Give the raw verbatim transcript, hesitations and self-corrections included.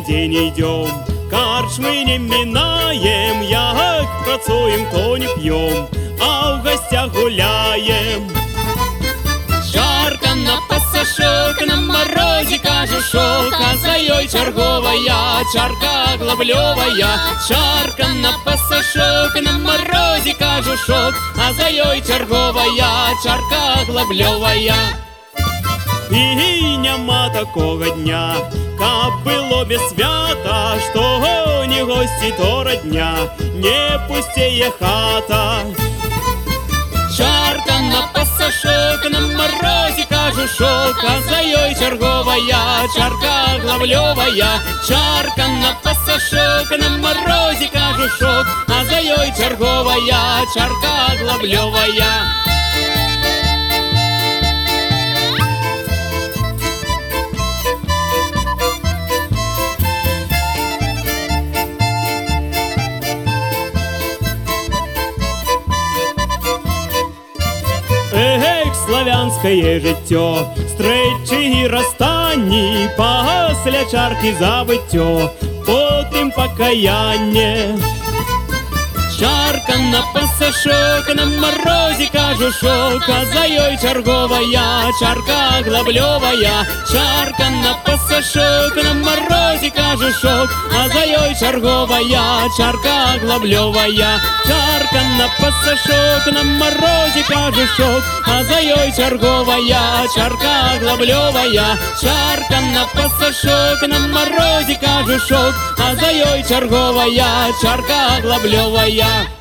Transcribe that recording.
день идем, карчмы не минаем, як працуем, то не пьем, а в гостях гуляем. Чарка на пасашок, на морозе кажушок, а за ёй чарговая, чарка глаблёвая. Чарка на пасашок, на морозе кажушок, а за ёй чарговая, чарка глаблёвая. І няма такого дня, каб было без свята, што не гости, то родня, не пустее хата. Чарка на пасашок, на морозе кажушок, а за ёй чарговая, чарка глаблёвая. Чарка на пасашок, на морозе кажушок, а за ёй чарговая, чарка глаблёвая. Эх, славянское життё, стречі і розстанні, пасля чарки забиттё, потым покаянне. Чарка на пасашок, на морозе кажушок, а за ёй чарговая, чарка глаблёвая. Чарка на пасашок, на морозе кажушок, а за ёй чарговая, чарка глаблёвая. Чарка на пасашок, на морозе кажушок, а за ёй чарговая, чарка глаблёвая. Чарка на пасашок, на морозе кажушок, а за ёй чарговая, чарка глаблёвая.